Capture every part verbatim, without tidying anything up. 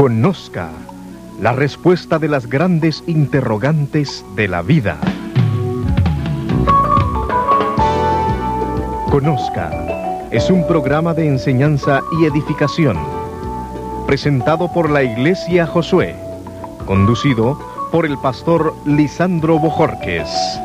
Conozca la respuesta de las grandes interrogantes de la vida. Conozca es un programa de enseñanza y edificación, presentado por la Iglesia Josué, conducido por el pastor Lisandro Bojorquez.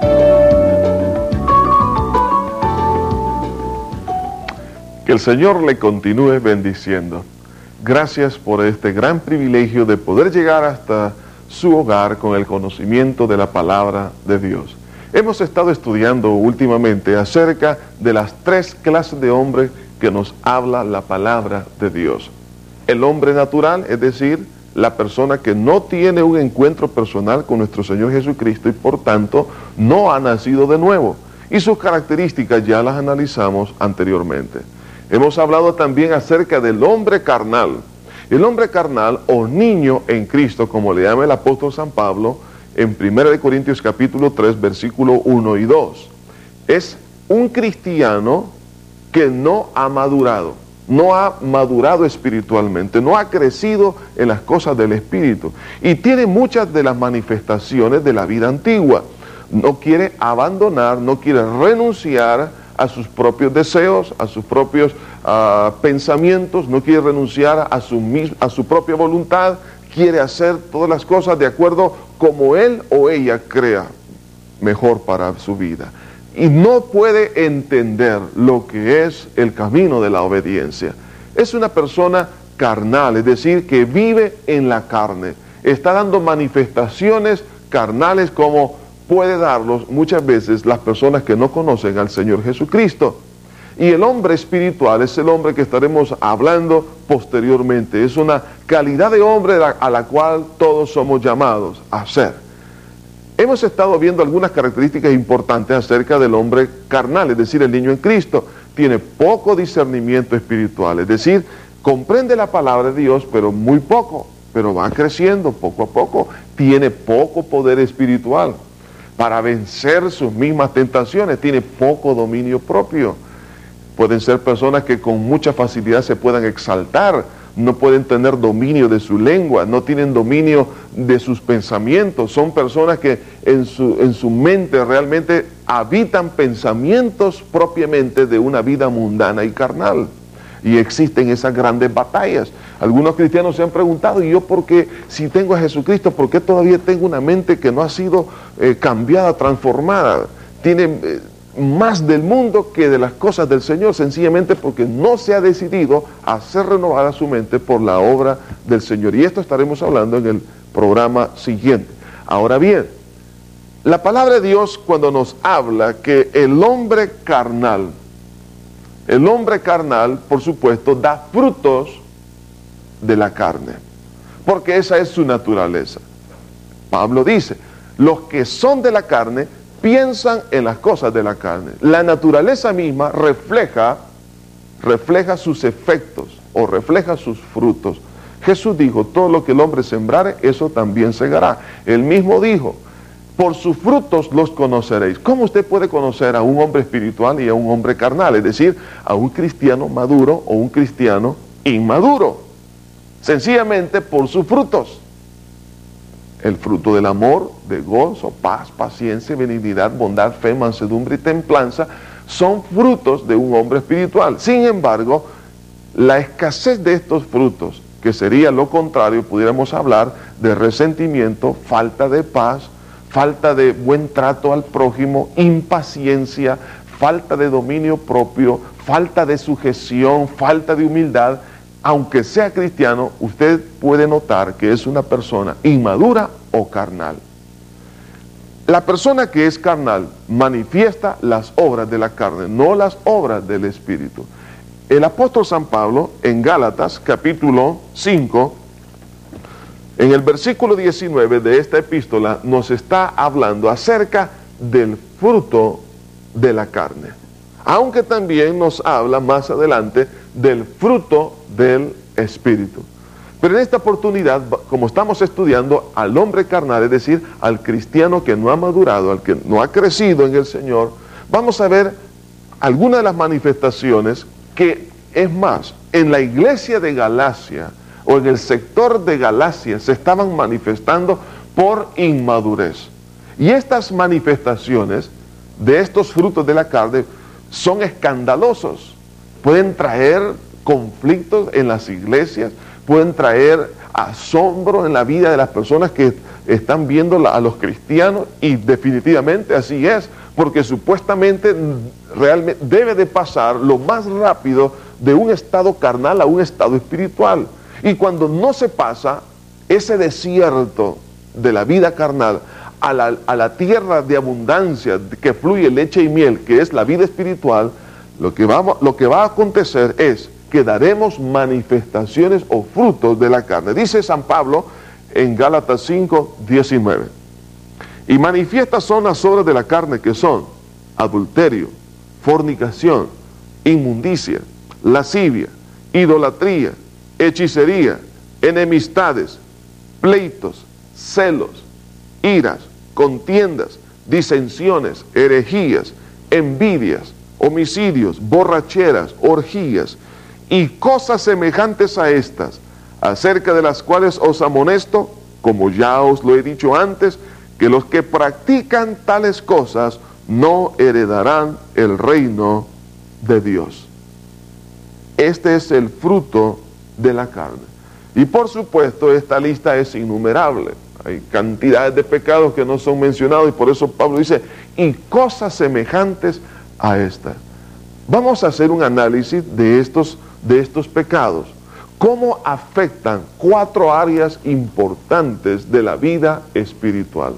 Que el Señor le continúe bendiciendo. Gracias por este gran privilegio de poder llegar hasta su hogar con el conocimiento de la palabra de Dios. Hemos estado estudiando últimamente acerca de las tres clases de hombres que nos habla la palabra de Dios. El hombre natural, es decir, la persona que no tiene un encuentro personal con nuestro Señor Jesucristo y por tanto no ha nacido de nuevo. Y sus características ya las analizamos anteriormente. Hemos hablado también acerca del hombre carnal. El hombre carnal o niño en Cristo, como le llama el apóstol San Pablo, en primera de Corintios capítulo tres, versículo uno y dos. Es un cristiano que no ha madurado, no ha madurado espiritualmente, no ha crecido en las cosas del Espíritu y tiene muchas de las manifestaciones de la vida antigua. No quiere abandonar, no quiere renunciar a sus propios deseos, a sus propios uh, pensamientos, no quiere renunciar a su, a su propia voluntad, quiere hacer todas las cosas de acuerdo como él o ella crea mejor para su vida. Y no puede entender lo que es el camino de la obediencia. Es una persona carnal, es decir, que vive en la carne. Está dando manifestaciones carnales como puede darlos muchas veces las personas que no conocen al Señor Jesucristo. Y el hombre espiritual es el hombre que estaremos hablando posteriormente. Es una calidad de hombre a la cual todos somos llamados a ser. Hemos estado viendo algunas características importantes acerca del hombre carnal, es decir, el niño en Cristo. Tiene poco discernimiento espiritual, es decir, comprende la palabra de Dios, pero muy poco, pero va creciendo poco a poco. Tiene poco poder espiritual para vencer sus mismas tentaciones, tiene poco dominio propio. Pueden ser personas que con mucha facilidad se puedan exaltar, no pueden tener dominio de su lengua, no tienen dominio de sus pensamientos. Son personas que en su, en su mente realmente habitan pensamientos propiamente de una vida mundana y carnal. Y existen esas grandes batallas. Algunos cristianos se han preguntado, ¿y yo por qué, si tengo a Jesucristo, por qué todavía tengo una mente que no ha sido eh, cambiada, transformada? Tiene eh, más del mundo que de las cosas del Señor, sencillamente porque no se ha decidido a hacer renovada su mente por la obra del Señor. Y esto estaremos hablando en el programa siguiente. Ahora bien, la palabra de Dios cuando nos habla que el hombre carnal, el hombre carnal, por supuesto, da frutos de la carne, porque esa es su naturaleza. Pablo dice, los que son de la carne piensan en las cosas de la carne. La naturaleza misma refleja, refleja sus efectos o refleja sus frutos. Jesús dijo, todo lo que el hombre sembrare, eso también segará. Él mismo dijo, por sus frutos los conoceréis. ¿Cómo usted puede conocer a un hombre espiritual y a un hombre carnal? Es decir, a un cristiano maduro o un cristiano inmaduro. Sencillamente por sus frutos. El fruto del amor, de gozo, paz, paciencia, benignidad, bondad, fe, mansedumbre y templanza son frutos de un hombre espiritual. Sin embargo, la escasez de estos frutos, que sería lo contrario, pudiéramos hablar de resentimiento, falta de paz, falta de buen trato al prójimo, impaciencia, falta de dominio propio, falta de sujeción, falta de humildad. Aunque sea cristiano, usted puede notar que es una persona inmadura o carnal. La persona que es carnal manifiesta las obras de la carne, no las obras del Espíritu. El apóstol San Pablo, en Gálatas capítulo cinco, en el versículo diecinueve de esta epístola, nos está hablando acerca del fruto de la carne. Aunque también nos habla más adelante del fruto del Espíritu. Pero en esta oportunidad, como estamos estudiando al hombre carnal, es decir, al cristiano que no ha madurado, al que no ha crecido en el Señor, vamos a ver algunas de las manifestaciones que, es más, en la iglesia de Galacia o en el sector de Galacia se estaban manifestando por inmadurez. Y estas manifestaciones de estos frutos de la carne son escandalosos. Pueden traer conflictos en las iglesias, pueden traer asombro en la vida de las personas que están viendo a los cristianos, y definitivamente así es, porque supuestamente realmente debe de pasar lo más rápido de un estado carnal a un estado espiritual. Y cuando no se pasa ese desierto de la vida carnal a la, a la tierra de abundancia que fluye leche y miel, que es la vida espiritual, lo que, vamos, lo que va a acontecer es que daremos manifestaciones o frutos de la carne. Dice San Pablo en Gálatas cinco, diecinueve. Y manifiestas son las obras de la carne, que son adulterio, fornicación, inmundicia, lascivia, idolatría, hechicería, enemistades, pleitos, celos, iras, contiendas, disensiones, herejías, envidias, homicidios, borracheras, orgías y cosas semejantes a estas, acerca de las cuales os amonesto, como ya os lo he dicho antes, que los que practican tales cosas no heredarán el reino de Dios. Este es el fruto de la carne. Y por supuesto esta lista es innumerable. Hay cantidades de pecados que no son mencionados, y por eso Pablo dice, y cosas semejantes a estas. Vamos a hacer un análisis de estos, de estos pecados. ¿Cómo afectan cuatro áreas importantes de la vida espiritual?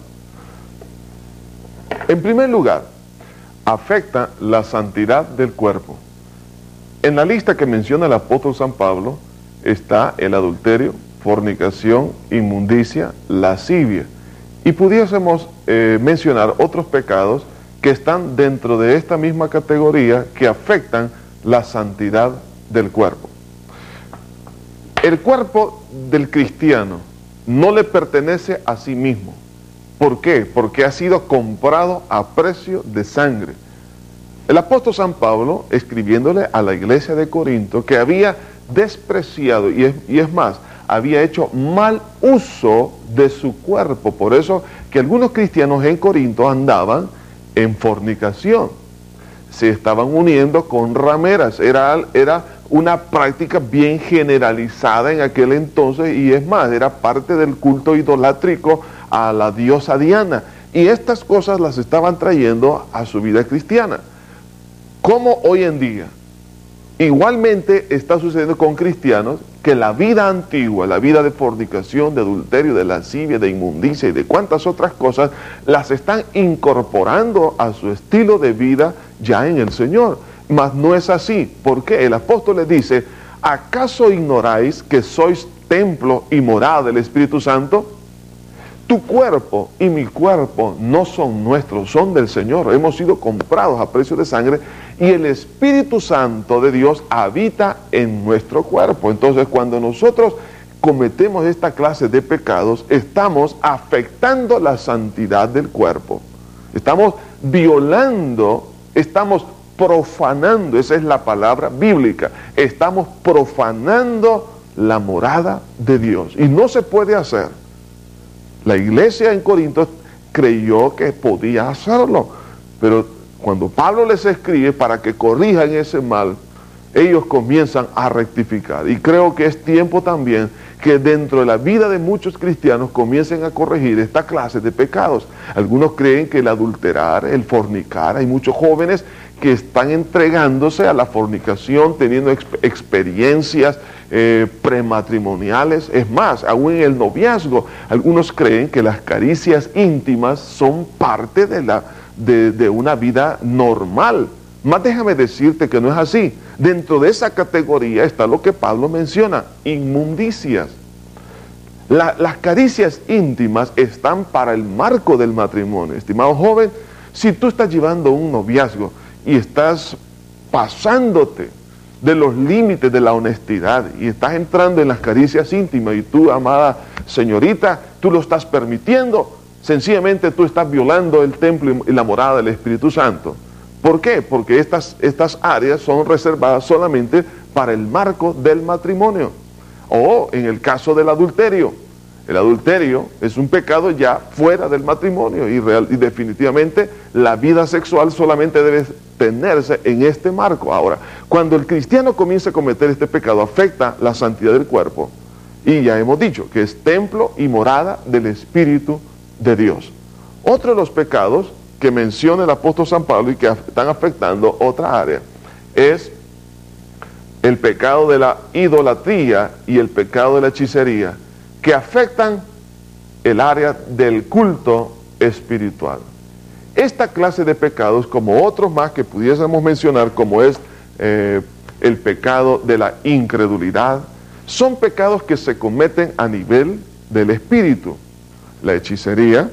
En primer lugar, afecta la santidad del cuerpo. En la lista que menciona el apóstol San Pablo está el adulterio, fornicación, inmundicia, lascivia. Y pudiésemos eh, mencionar otros pecados que están dentro de esta misma categoría, que afectan la santidad del cuerpo. El cuerpo del cristiano no le pertenece a sí mismo. ¿Por qué? Porque ha sido comprado a precio de sangre. El apóstol San Pablo, escribiéndole a la iglesia de Corinto, que había despreciado, y es, y es más, había hecho mal uso de su cuerpo. Por eso que algunos cristianos en Corinto andaban en fornicación, se estaban uniendo con rameras. Era, era una práctica bien generalizada en aquel entonces, y es más, era parte del culto idolátrico a la diosa Diana, y estas cosas las estaban trayendo a su vida cristiana. Como hoy en día igualmente está sucediendo con cristianos, que la vida antigua, la vida de fornicación, de adulterio, de lascivia, de inmundicia y de cuantas otras cosas, las están incorporando a su estilo de vida ya en el Señor. Mas no es así. ¿Por qué? El apóstol le dice, ¿acaso ignoráis que sois templo y morada del Espíritu Santo? Tu cuerpo y mi cuerpo no son nuestros, son del Señor. Hemos sido comprados a precio de sangre, y el Espíritu Santo de Dios habita en nuestro cuerpo. Entonces, cuando nosotros cometemos esta clase de pecados, estamos afectando la santidad del cuerpo. Estamos violando, estamos profanando, esa es la palabra bíblica, estamos profanando la morada de Dios. Y no se puede hacer. La iglesia en Corinto creyó que podía hacerlo, pero cuando Pablo les escribe para que corrijan ese mal, ellos comienzan a rectificar. Y creo que es tiempo también que dentro de la vida de muchos cristianos comiencen a corregir esta clase de pecados. Algunos creen que el adulterar, el fornicar, hay muchos jóvenes que están entregándose a la fornicación, teniendo exp- experiencias eh, prematrimoniales. Es más, aún en el noviazgo, algunos creen que las caricias íntimas son parte de, la, de, de una vida normal. Mas déjame decirte que no es así. Dentro de esa categoría está lo que Pablo menciona, inmundicias. La, las caricias íntimas están para el marco del matrimonio. Estimado joven, si tú estás llevando un noviazgo y estás pasándote de los límites de la honestidad y estás entrando en las caricias íntimas, y tú, amada señorita, tú lo estás permitiendo, sencillamente tú estás violando el templo y la morada del Espíritu Santo. ¿Por qué? Porque estas, estas áreas son reservadas solamente para el marco del matrimonio. O en el caso del adulterio. El adulterio es un pecado ya fuera del matrimonio y, real, y definitivamente la vida sexual solamente debe tenerse en este marco. Ahora, cuando el cristiano comienza a cometer este pecado, afecta la santidad del cuerpo. Y ya hemos dicho que es templo y morada del Espíritu de Dios. Otro de los pecados que menciona el apóstol San Pablo y que están afectando otra área es el pecado de la idolatría y el pecado de la hechicería, que afectan el área del culto espiritual. Esta clase de pecados, como otros más que pudiésemos mencionar, como es eh, el pecado de la incredulidad, son pecados que se cometen a nivel del espíritu. La hechicería,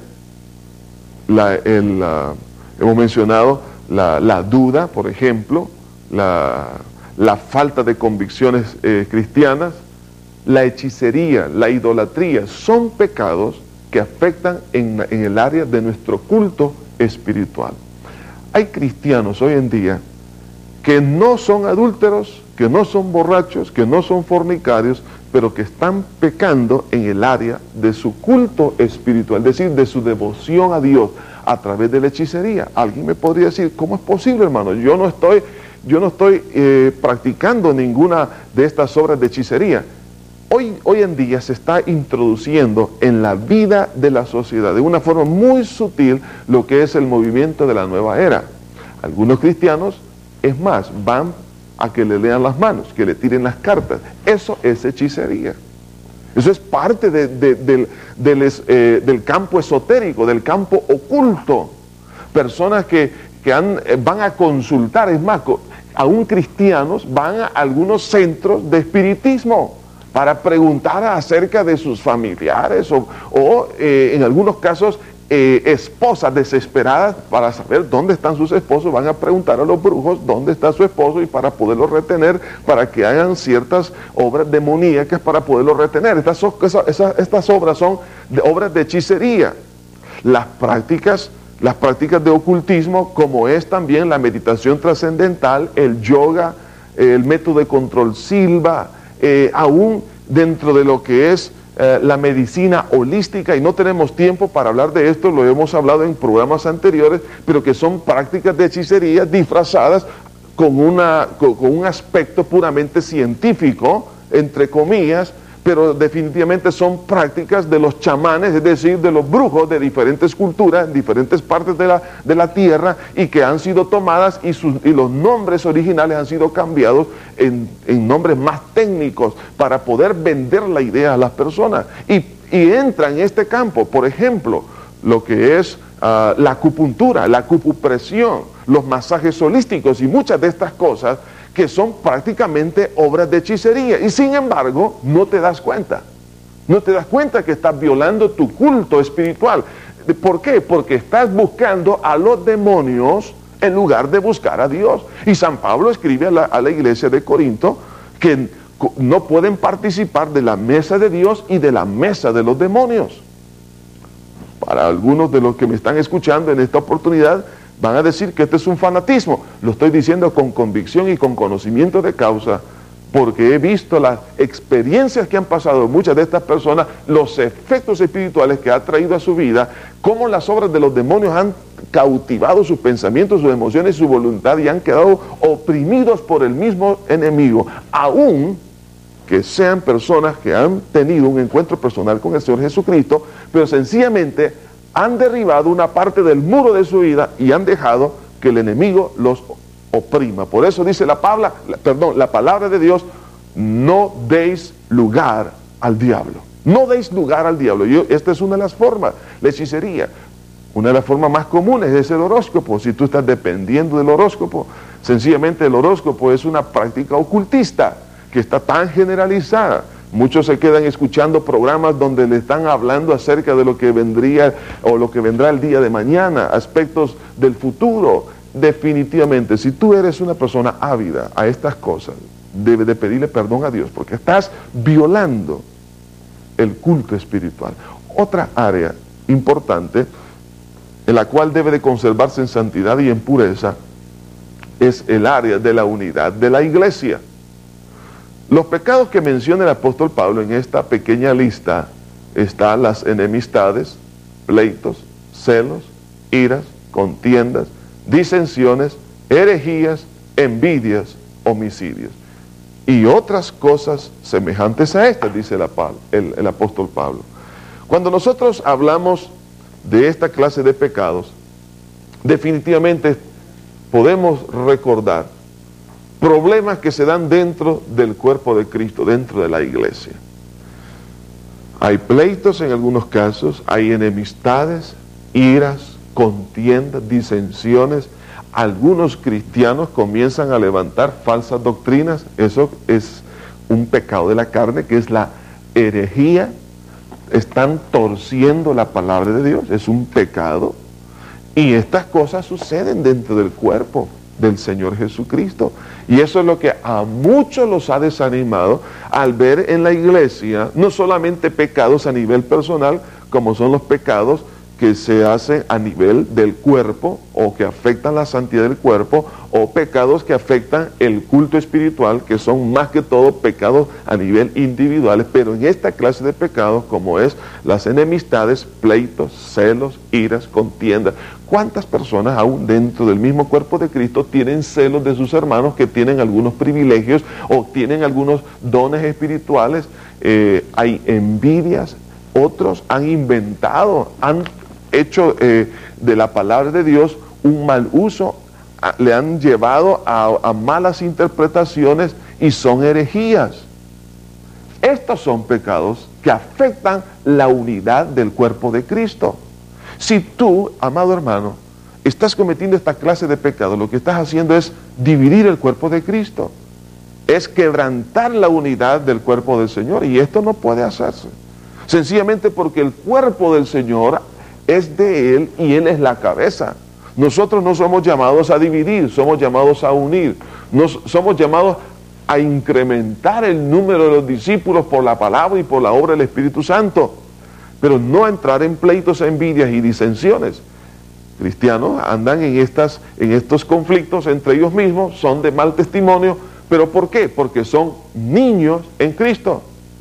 la, el, uh, hemos mencionado la, la duda, por ejemplo, la, la falta de convicciones eh, cristianas, la hechicería, la idolatría, son pecados que afectan en, en el área de nuestro culto espiritual. Hay cristianos hoy en día que no son adúlteros, que no son borrachos, que no son fornicarios, pero que están pecando en el área de su culto espiritual, es decir, de su devoción a Dios a través de la hechicería. Alguien me podría decir, ¿cómo es posible, hermano? Yo no estoy, yo no estoy eh, practicando ninguna de estas obras de hechicería. Hoy, hoy en día se está introduciendo en la vida de la sociedad de una forma muy sutil lo que es el movimiento de la nueva era. Algunos cristianos, es más, van a que le lean las manos, que le tiren las cartas. Eso es hechicería. Eso es parte de, de, de, de les, eh, del campo esotérico, del campo oculto. Personas que, que han, eh, van a consultar, es más, aún cristianos van a algunos centros de espiritismo para preguntar acerca de sus familiares o, o eh, en algunos casos eh, esposas desesperadas para saber dónde están sus esposos, van a preguntar a los brujos dónde está su esposo y para poderlo retener, para que hagan ciertas obras demoníacas para poderlo retener. Estas, son, esas, estas obras son de, obras de hechicería. Las prácticas, las prácticas de ocultismo, como es también la meditación trascendental, el yoga, el método de control silva, Eh, aún dentro de lo que es eh, la medicina holística, y no tenemos tiempo para hablar de esto, lo hemos hablado en programas anteriores, pero que son prácticas de hechicería disfrazadas con, una, con, con un aspecto puramente científico, entre comillas, pero definitivamente son prácticas de los chamanes, es decir, de los brujos de diferentes culturas, en diferentes partes de la, de la tierra, y que han sido tomadas y, sus, y los nombres originales han sido cambiados en, en nombres más técnicos para poder vender la idea a las personas. Y, y entra en este campo, por ejemplo, lo que es uh, la acupuntura, la acupresión, los masajes holísticos y muchas de estas cosas que son prácticamente obras de hechicería, y sin embargo no te das cuenta, no te das cuenta que estás violando tu culto espiritual. ¿Por qué? Porque estás buscando a los demonios en lugar de buscar a Dios. Y San Pablo escribe a la, a la iglesia de Corinto que no pueden participar de la mesa de Dios y de la mesa de los demonios. Para algunos de los que me están escuchando en esta oportunidad, van a decir que este es un fanatismo. Lo estoy diciendo con convicción y con conocimiento de causa, porque he visto las experiencias que han pasado muchas de estas personas, los efectos espirituales que ha traído a su vida, cómo las obras de los demonios han cautivado sus pensamientos, sus emociones, su voluntad, y han quedado oprimidos por el mismo enemigo, aún que sean personas que han tenido un encuentro personal con el Señor Jesucristo, pero sencillamente han derribado una parte del muro de su vida y han dejado que el enemigo los oprima. Por eso dice la palabra, perdón, la palabra de Dios, no deis lugar al diablo. No deis lugar al diablo. Yo, esta es una de las formas, la hechicería. Una de las formas más comunes es el horóscopo. Si tú estás dependiendo del horóscopo, sencillamente el horóscopo es una práctica ocultista que está tan generalizada. Muchos se quedan escuchando programas donde le están hablando acerca de lo que vendría o lo que vendrá el día de mañana, aspectos del futuro. Definitivamente, si tú eres una persona ávida a estas cosas, debes de pedirle perdón a Dios, porque estás violando el culto espiritual. Otra área importante en la cual debe de conservarse en santidad y en pureza es el área de la unidad de la iglesia. Los pecados que menciona el apóstol Pablo en esta pequeña lista están las enemistades, pleitos, celos, iras, contiendas, disensiones, herejías, envidias, homicidios y otras cosas semejantes a estas, dice el, el, el apóstol Pablo. Cuando nosotros hablamos de esta clase de pecados, definitivamente podemos recordar problemas que se dan dentro del cuerpo de Cristo, dentro de la iglesia. Hay pleitos en algunos casos, hay enemistades, iras, contiendas, disensiones. Algunos cristianos comienzan a levantar falsas doctrinas. Eso es un pecado de la carne, que es la herejía. Están torciendo la palabra de Dios, es un pecado. Y estas cosas suceden dentro del cuerpo del Señor Jesucristo. Y eso es lo que a muchos los ha desanimado al ver en la iglesia no solamente pecados a nivel personal, como son los pecados que se hacen a nivel del cuerpo o que afectan la santidad del cuerpo, o pecados que afectan el culto espiritual, que son más que todo pecados a nivel individuales, pero en esta clase de pecados, como es las enemistades, pleitos, celos, iras, contiendas. ¿Cuántas personas aún dentro del mismo cuerpo de Cristo tienen celos de sus hermanos que tienen algunos privilegios o tienen algunos dones espirituales? Eh, hay envidias, otros han inventado, han hecho eh, de la palabra de Dios un mal uso, a, le han llevado a, a malas interpretaciones y son herejías. Estos son pecados que afectan la unidad del cuerpo de Cristo. Si tú, amado hermano, estás cometiendo esta clase de pecados, lo que estás haciendo es dividir el cuerpo de Cristo, es quebrantar la unidad del cuerpo del Señor, y esto no puede hacerse, sencillamente porque el cuerpo del Señor es de Él y Él es la cabeza. Nosotros no somos llamados a dividir, somos llamados a unir. Nos, somos llamados a incrementar el número de los discípulos por la palabra y por la obra del Espíritu Santo, pero no entrar en pleitos, envidias y disensiones. Cristianos andan en, estas, en estos conflictos entre ellos mismos, son de mal testimonio, pero ¿por qué? Porque son niños en Cristo.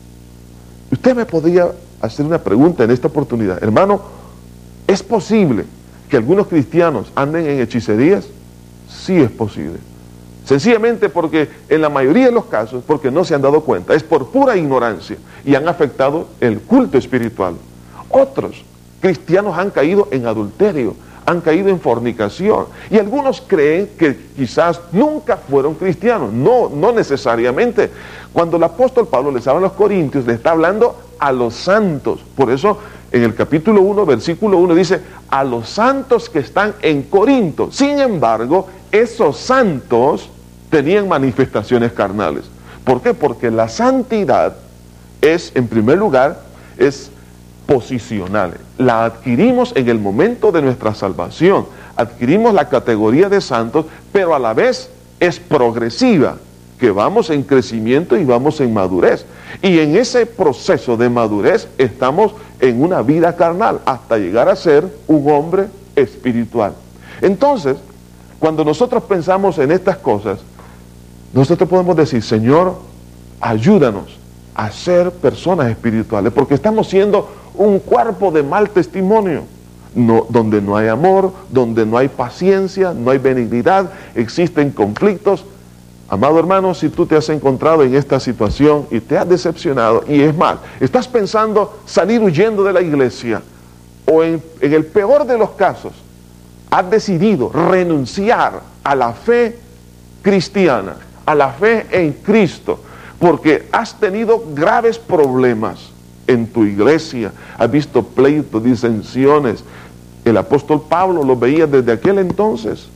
Usted me podría hacer una pregunta en esta oportunidad, hermano, ¿es posible que algunos cristianos anden en hechicerías? Sí es posible. Sencillamente porque en la mayoría de los casos, porque no se han dado cuenta, es por pura ignorancia y han afectado el culto espiritual. Otros cristianos han caído en adulterio, han caído en fornicación, y algunos creen que quizás nunca fueron cristianos. No, no necesariamente. Cuando el apóstol Pablo les habla a los corintios, le está hablando a los santos. Por eso en el capítulo uno, versículo uno dice, a los santos que están en Corinto. Sin embargo, esos santos tenían manifestaciones carnales. ¿Por qué? Porque la santidad es, en primer lugar, es posicional. La adquirimos en el momento de nuestra salvación. Adquirimos la categoría de santos, pero a la vez es progresiva, que vamos en crecimiento y vamos en madurez. Y en ese proceso de madurez estamos en una vida carnal hasta llegar a ser un hombre espiritual. Entonces, cuando nosotros pensamos en estas cosas, nosotros podemos decir, Señor, ayúdanos a ser personas espirituales, porque estamos siendo un cuerpo de mal testimonio, no, donde no hay amor, donde no hay paciencia, no hay benignidad, existen conflictos. Amado hermano, si tú te has encontrado en esta situación y te has decepcionado, y es mal, estás pensando salir huyendo de la iglesia, o en, en el peor de los casos, has decidido renunciar a la fe cristiana, a la fe en Cristo, porque has tenido graves problemas en tu iglesia, has visto pleitos, disensiones. El apóstol Pablo lo veía desde aquel entonces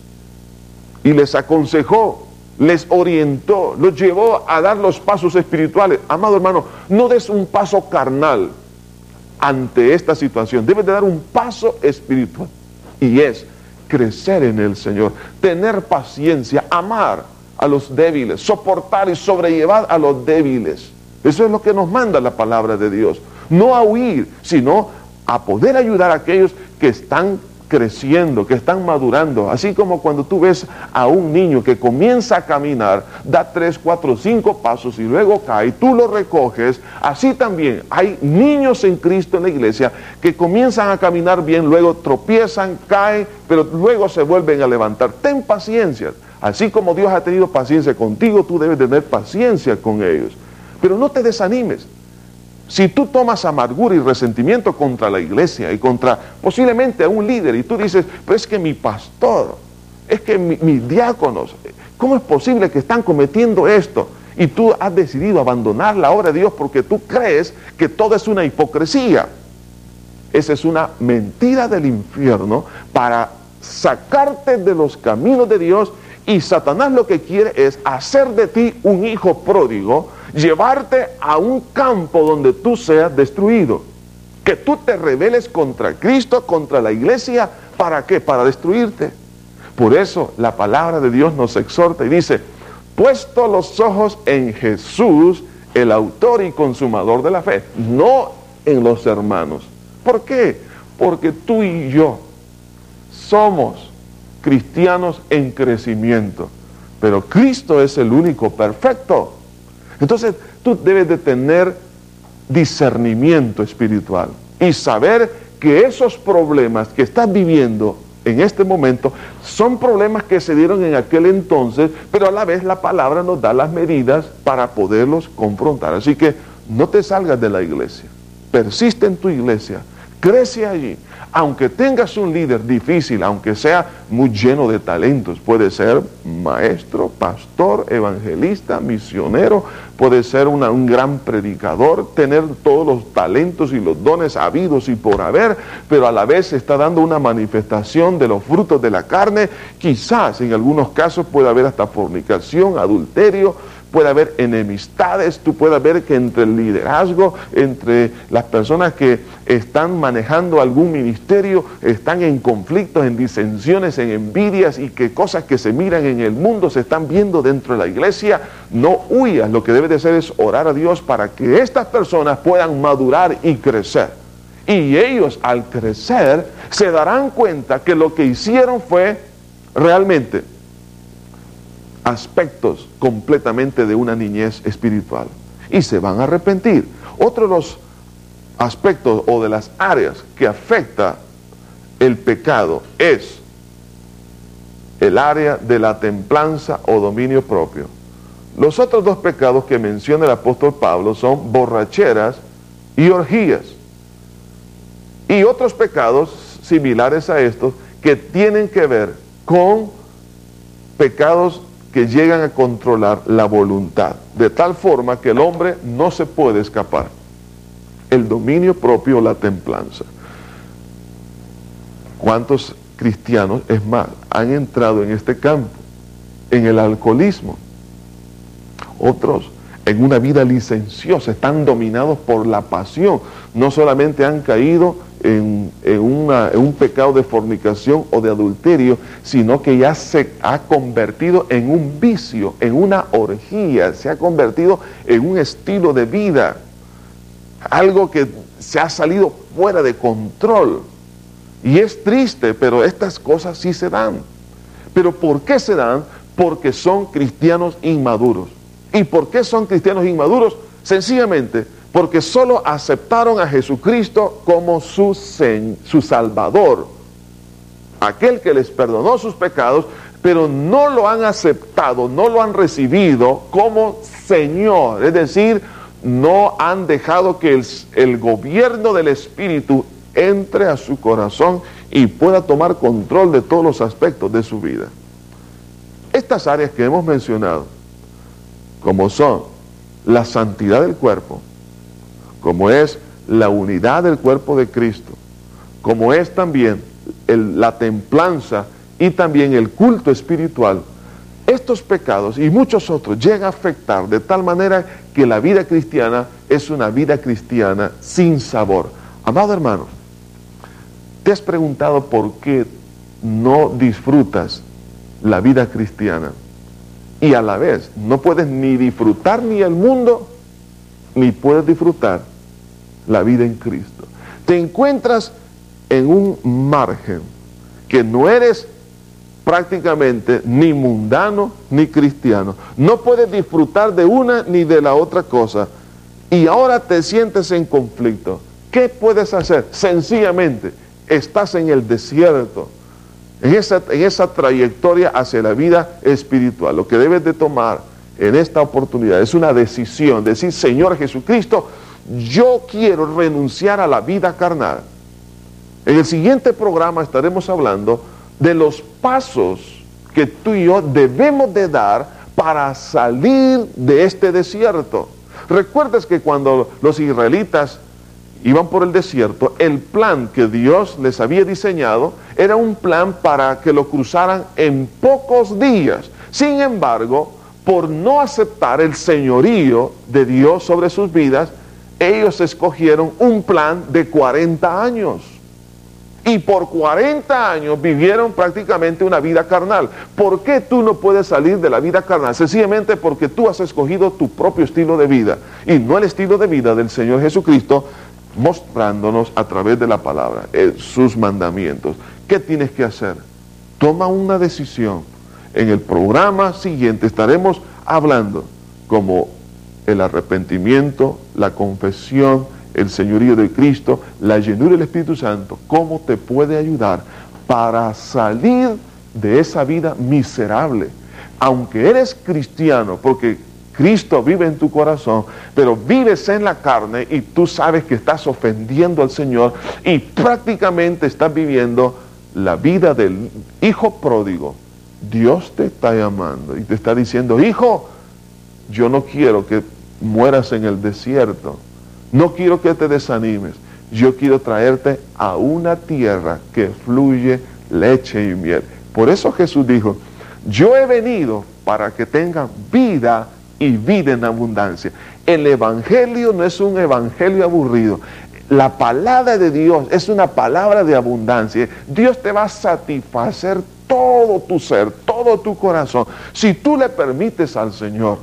y les aconsejó, les orientó, los llevó a dar los pasos espirituales. Amado hermano, no des un paso carnal ante esta situación, debes de dar un paso espiritual, y es crecer en el Señor, tener paciencia, amar a los débiles, soportar y sobrellevar a los débiles. Eso es lo que nos manda la palabra de Dios. No a huir, sino a poder ayudar a aquellos que están creciendo, que están madurando. Así como cuando tú ves a un niño que comienza a caminar, da tres, cuatro, cinco pasos y luego cae, tú lo recoges. Así también hay niños en Cristo en la iglesia que comienzan a caminar bien, luego tropiezan, caen, pero luego se vuelven a levantar. Ten paciencia. Así como Dios ha tenido paciencia contigo, tú debes tener paciencia con ellos. Pero no te desanimes. Si tú tomas amargura y resentimiento contra la iglesia y contra posiblemente a un líder, y tú dices, pero es que mi pastor, es que mi, mis diáconos, ¿cómo es posible que están cometiendo esto? Y tú has decidido abandonar la obra de Dios porque tú crees que todo es una hipocresía. Esa es una mentira del infierno para sacarte de los caminos de Dios, y Satanás lo que quiere es hacer de ti un hijo pródigo, llevarte a un campo donde tú seas destruido, que tú te rebeles contra Cristo, contra la iglesia. ¿Para qué? Para destruirte. Por eso la palabra de Dios nos exhorta y dice, puesto los ojos en Jesús, el autor y consumador de la fe, no en los hermanos. ¿Por qué? Porque tú y yo somos cristianos en crecimiento, pero Cristo es el único perfecto. Entonces tú debes de tener discernimiento espiritual y saber que esos problemas que estás viviendo en este momento son problemas que se dieron en aquel entonces, pero a la vez la palabra nos da las medidas para poderlos confrontar. Así que no te salgas de la iglesia, persiste en tu iglesia, crece allí. Aunque tengas un líder difícil, aunque sea muy lleno de talentos, puede ser maestro, pastor, evangelista, misionero, puede ser una, un gran predicador, tener todos los talentos y los dones habidos y por haber, pero a la vez está dando una manifestación de los frutos de la carne. Quizás en algunos casos puede haber hasta fornicación, adulterio, puede haber enemistades. Tú puedes ver que entre el liderazgo, entre las personas que están manejando algún ministerio, están en conflictos, en disensiones, en envidias, y que cosas que se miran en el mundo se están viendo dentro de la iglesia. No huyas, lo que debes de hacer es orar a Dios para que estas personas puedan madurar y crecer. Y ellos, al crecer, se darán cuenta que lo que hicieron fue realmente aspectos completamente de una niñez espiritual, y se van a arrepentir. Otro de los aspectos o de las áreas que afecta el pecado es el área de la templanza o dominio propio. Los otros dos pecados que menciona el apóstol Pablo son borracheras y orgías, y otros pecados similares a estos que tienen que ver con pecados que llegan a controlar la voluntad, de tal forma que el hombre no se puede escapar. El dominio propio, la templanza. ¿Cuántos cristianos, es más, han entrado en este campo? En el alcoholismo. Otros en una vida licenciosa, están dominados por la pasión. No solamente han caído en, en, una, en un pecado de fornicación o de adulterio, sino que ya se ha convertido en un vicio, en una orgía, se ha convertido en un estilo de vida, algo que se ha salido fuera de control. Y es triste, pero estas cosas sí se dan. ¿Pero por qué se dan? Porque son cristianos inmaduros. ¿Y por qué son cristianos inmaduros? Sencillamente porque solo aceptaron a Jesucristo como su, su Salvador, aquel que les perdonó sus pecados, pero no lo han aceptado, no lo han recibido como Señor. Es decir, no han dejado que el, el gobierno del Espíritu entre a su corazón y pueda tomar control de todos los aspectos de su vida. Estas áreas que hemos mencionado, como son la santidad del cuerpo, como es la unidad del cuerpo de Cristo, como es también el, la templanza y también el culto espiritual, estos pecados y muchos otros llegan a afectar de tal manera que la vida cristiana es una vida cristiana sin sabor. Amado hermano, ¿te has preguntado por qué no disfrutas la vida cristiana? Y a la vez no puedes ni disfrutar ni el mundo, ni puedes disfrutar la vida en Cristo. Te encuentras en un margen que no eres prácticamente ni mundano ni cristiano. No puedes disfrutar de una ni de la otra cosa. Y ahora te sientes en conflicto. ¿Qué puedes hacer? Sencillamente, estás en el desierto, en esa, en esa trayectoria hacia la vida espiritual. Lo que debes de tomar en esta oportunidad es una decisión, decir: Señor Jesucristo, yo quiero renunciar a la vida carnal. En el siguiente programa estaremos hablando de los pasos que tú y yo debemos de dar para salir de este desierto. Recuerdas que cuando los israelitas iban por el desierto, el plan que Dios les había diseñado era un plan para que lo cruzaran en pocos días. Sin embargo, por no aceptar el señorío de Dios sobre sus vidas, ellos escogieron un plan de cuarenta años. Y por cuarenta años vivieron prácticamente una vida carnal. ¿Por qué tú no puedes salir de la vida carnal? Sencillamente porque tú has escogido tu propio estilo de vida y no el estilo de vida del Señor Jesucristo, mostrándonos a través de la palabra, eh, sus mandamientos. ¿Qué tienes que hacer? Toma una decisión. En el programa siguiente estaremos hablando como el arrepentimiento, la confesión, el señorío de Cristo, la llenura del Espíritu Santo, cómo te puede ayudar para salir de esa vida miserable. Aunque eres cristiano, porque Cristo vive en tu corazón, pero vives en la carne y tú sabes que estás ofendiendo al Señor y prácticamente estás viviendo la vida del hijo pródigo. Dios te está llamando y te está diciendo: hijo, yo no quiero que mueras en el desierto. No quiero que te desanimes. Yo quiero traerte a una tierra que fluye leche y miel. Por eso Jesús dijo: yo he venido para que tengan vida y vida en abundancia. El evangelio no es un evangelio aburrido. La palabra de Dios es una palabra de abundancia. Dios te va a satisfacer todo tu ser, todo tu corazón. Si tú le permites al Señor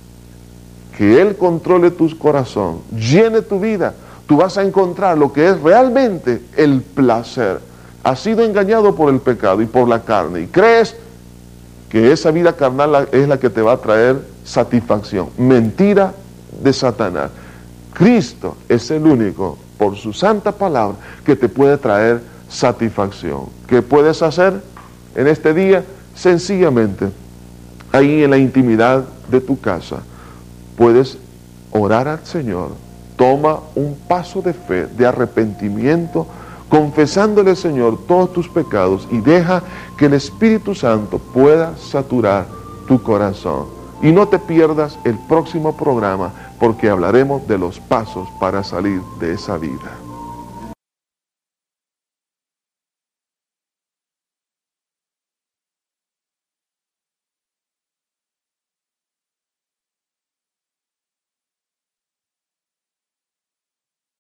que Él controle tu corazón, llene tu vida, tú vas a encontrar lo que es realmente el placer. Has sido engañado por el pecado y por la carne y crees que esa vida carnal es la que te va a traer satisfacción. Mentira de Satanás. Cristo es el único, por su santa palabra, que te puede traer satisfacción. ¿Qué puedes hacer en este día? Sencillamente, ahí en la intimidad de tu casa, puedes orar al Señor. Toma un paso de fe, de arrepentimiento, confesándole al Señor todos tus pecados y deja que el Espíritu Santo pueda saturar tu corazón. Y no te pierdas el próximo programa, porque hablaremos de los pasos para salir de esa vida.